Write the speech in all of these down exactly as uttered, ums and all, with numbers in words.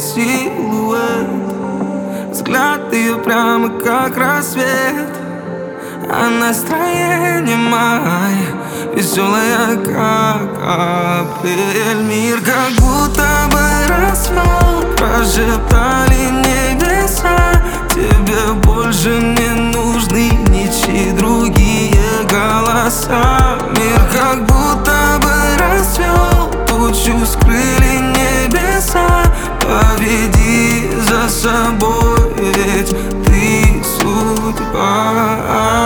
силуэт. Взгляд ее прямо как рассвет, а настроение мое веселое, как апрель. Мир как будто бы расцвел, прошептали небеса. Тебе больше не нужны ничьи другие голоса. Мир как будто бы расцвел, тучу скрыли небеса. Поведи за собой, ведь ты судьба.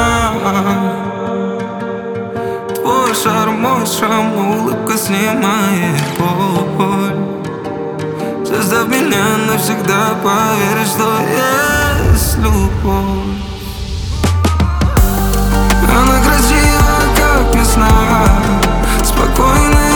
Твой шарм, мой шрам, улыбка снимает боль. Заставь меня навсегда поверить, что есть любовь. Она красива, как весна, спокойная.